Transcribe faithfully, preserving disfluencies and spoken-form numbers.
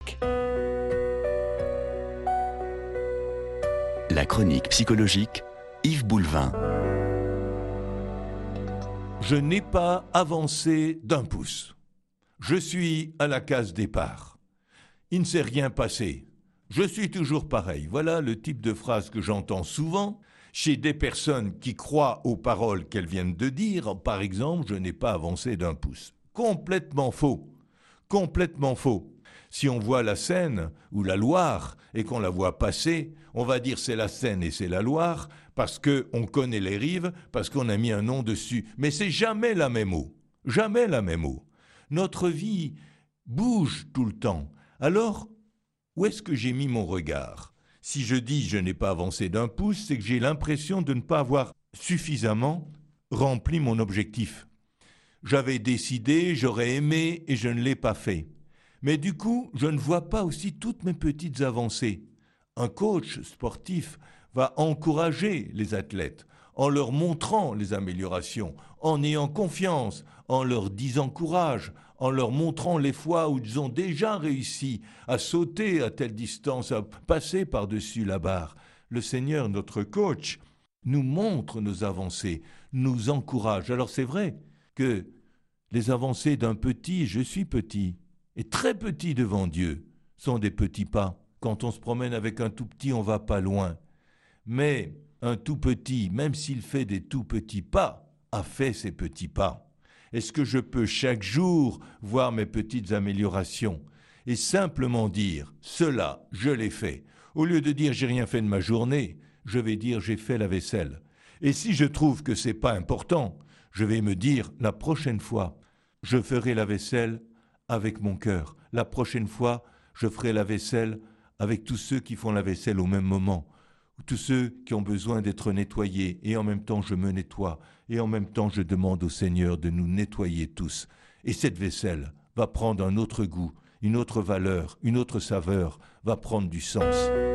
La chronique psychologique, Yves Boulevin. Je n'ai pas avancé d'un pouce. Je suis à la case départ. Il ne s'est rien passé. Je suis toujours pareil. Voilà le type de phrase que j'entends souvent chez des personnes qui croient aux paroles qu'elles viennent de dire. Par exemple, je n'ai pas avancé d'un pouce. Complètement faux. Complètement faux. Si on voit la Seine ou la Loire et qu'on la voit passer, on va dire c'est la Seine et c'est la Loire parce qu'on connaît les rives, parce qu'on a mis un nom dessus. Mais c'est jamais la même eau. Jamais la même eau. Notre vie bouge tout le temps. Alors, où est-ce que j'ai mis mon regard ? Si je dis je n'ai pas avancé d'un pouce, c'est que j'ai l'impression de ne pas avoir suffisamment rempli mon objectif. J'avais décidé, j'aurais aimé et je ne l'ai pas fait. Mais du coup, je ne vois pas aussi toutes mes petites avancées. Un coach sportif va encourager les athlètes en leur montrant les améliorations, en ayant confiance, en leur disant courage, en leur montrant les fois où ils ont déjà réussi à sauter à telle distance, à passer par-dessus la barre. Le Seigneur, notre coach, nous montre nos avancées, nous encourage. Alors c'est vrai que les avancées d'un petit, je suis petit, et très petit devant Dieu, sont des petits pas. Quand on se promène avec un tout petit, on va pas loin. Mais un tout petit, même s'il fait des tout petits pas, a fait ses petits pas. Est-ce que je peux chaque jour voir mes petites améliorations et simplement dire « cela, je l'ai fait ». Au lieu de dire « j'ai rien fait de ma journée », je vais dire « j'ai fait la vaisselle ». Et si je trouve que c'est pas important, je vais me dire « la prochaine fois, je ferai la vaisselle avec mon cœur. La prochaine fois, je ferai la vaisselle avec tous ceux qui font la vaisselle au même moment. Tous ceux qui ont besoin d'être nettoyés, et en même temps je me nettoie, et en même temps je demande au Seigneur de nous nettoyer tous. Et cette vaisselle va prendre un autre goût, une autre valeur, une autre saveur, va prendre du sens.